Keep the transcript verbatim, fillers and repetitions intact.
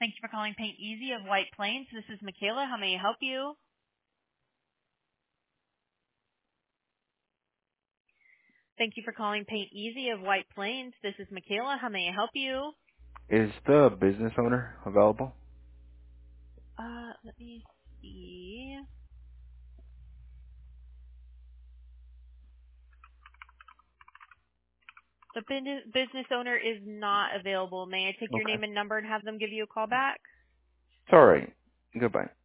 Thank you for calling Paint Easy of White Plains. This is Michaela. How may I help you? Thank you for calling Paint Easy of White Plains. This is Michaela. How may I help you? Is the business owner available? Uh, let me see. The bin- business owner is not available. May I take your Okay. name and number and have them give you a call back? It's all right. Goodbye.